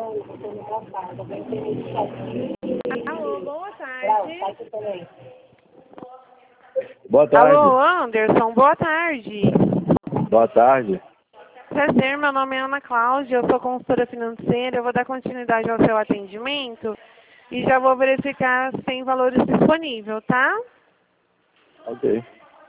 Alô, boa tarde. Boa tarde. Alô, Anderson, boa tarde. Boa tarde. Prazer, meu nome é Ana Cláudia, eu sou consultora financeira, eu vou dar continuidade ao seu atendimento e já vou verificar se tem valores disponíveis, tá? Ok.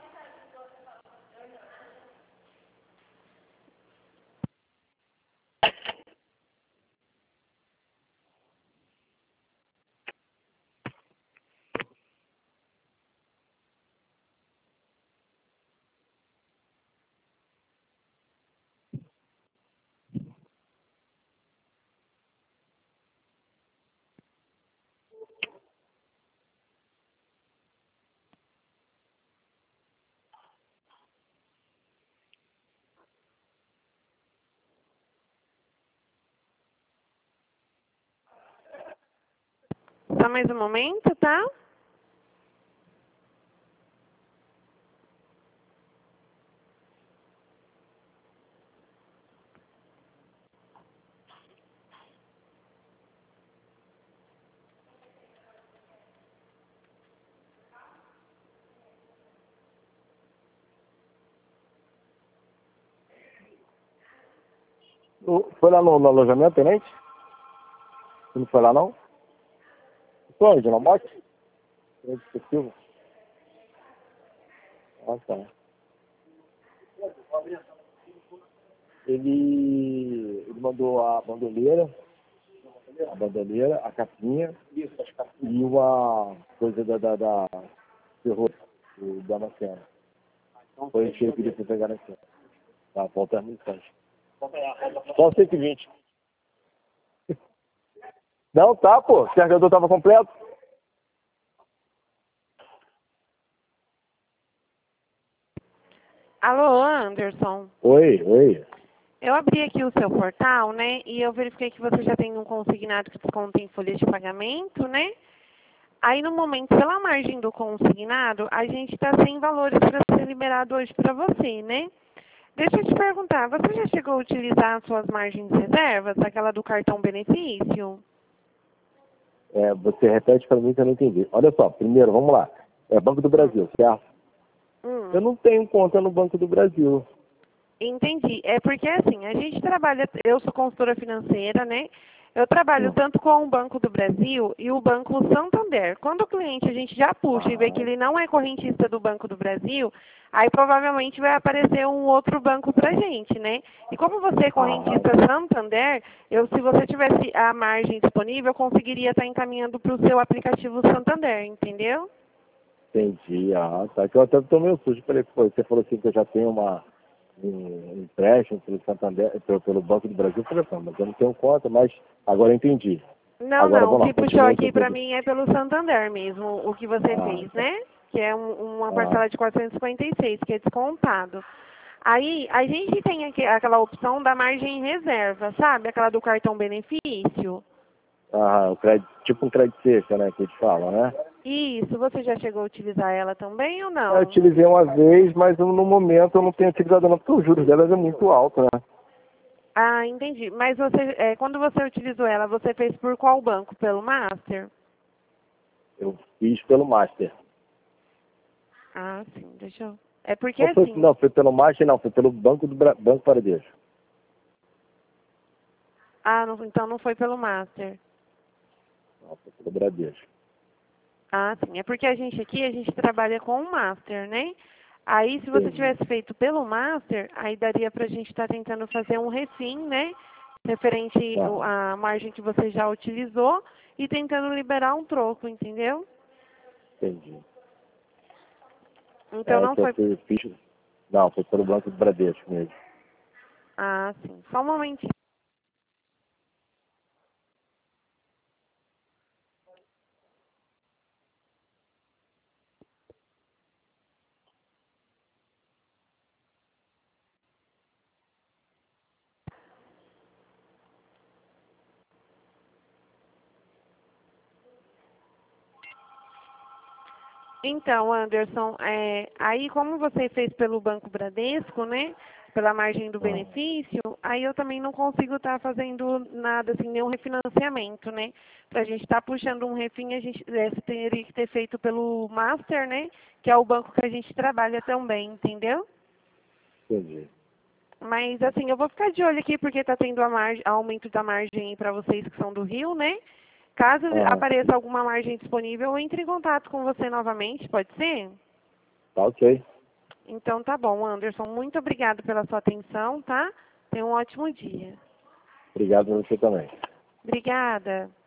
Só mais um momento, tá? Foi lá no alojamento, tenente? Você não foi lá, não? Foi onde? Na moto? Tenente efetivo? Ah, tá. Ele mandou a bandoleira, a capinha e uma coisa da terror, do Damasceno. Foi isso que ele pediu para pegar na cena. Tá, falta um instante. Só 120. Não, tá, pô. O carregador tava completo. Alô, Anderson. Oi. Eu abri aqui o seu portal, né, e eu verifiquei que você já tem um consignado que desconta em folha de pagamento, né? Aí, no momento, pela margem do consignado, a gente está sem valores para ser liberado hoje para você, né? Deixa eu te perguntar, você já chegou a utilizar as suas margens de reservas, aquela do cartão benefício? Você repete para mim que eu não entendi. Olha só, primeiro, vamos lá. É Banco do Brasil, certo? Eu não tenho conta no Banco do Brasil. Entendi. É porque, assim, a gente trabalha, eu sou consultora financeira, né? Eu trabalho tanto com o Banco do Brasil e o Banco Santander. Quando o cliente a gente já puxa e vê que ele não é correntista do Banco do Brasil, aí provavelmente vai aparecer um outro banco pra gente, né? E como você é correntista Santander, se você tivesse a margem disponível, eu conseguiria estar encaminhando para o seu aplicativo Santander, entendeu? Entendi. Tá. Que eu até tomei um susto. Falei, pô, você falou assim que eu já tenho um empréstimo pelo Santander, pelo Banco do Brasil. Eu falei, pô, mas eu não tenho conta, mas agora eu entendi. Não, Agora, não. O vamos lá, que puxou continua aqui então. para mim é pelo Santander mesmo, o que você fez, Tá. né? Que é uma parcela de 456, que é descontado. Aí, a gente tem aquela opção da margem em reserva, sabe? Aquela do cartão benefício. O crédito, tipo um crédito seca, né, que a gente fala, né? Isso, você já chegou a utilizar ela também ou não? Eu utilizei uma vez, mas no momento eu não tenho utilizado não, porque o juros delas é muito alto, né? Ah, entendi. Mas você, quando você utilizou ela, você fez por qual banco? Pelo Master? Eu fiz pelo Master. Ah, sim, deixa eu... É porque assim... Não, foi pelo Master, não, foi pelo Banco Banco Bradesco. Ah, então não foi pelo Master. Não, foi pelo Bradesco. Ah, sim. É porque a gente trabalha com o Master, né? Aí, se você tivesse feito pelo Master, aí daria pra gente estar tentando fazer um refim, né? Referente à margem que você já utilizou e tentando liberar um troco, entendeu? Entendi. Então não foi... Não, foi pelo Banco do Bradesco mesmo. Ah, sim. Só um momentinho. Então, Anderson, aí como você fez pelo Banco Bradesco, né? pela margem do Ah, benefício, aí eu também não consigo estar fazendo nada, assim, nenhum refinanciamento, né? Para a gente estar puxando um refin, a gente teria que ter feito pelo Master, né? Que é o banco que a gente trabalha também, entendeu? entendi. Mas, assim, eu vou ficar de olho aqui porque está tendo aumento da margem para vocês que são do Rio, né? Caso Aham, apareça alguma margem disponível, eu entre em contato com você novamente, pode ser? tá ok. Então tá bom, Anderson. Muito obrigado pela sua atenção, tá? Tenha um ótimo dia. Obrigado a você também. Obrigada.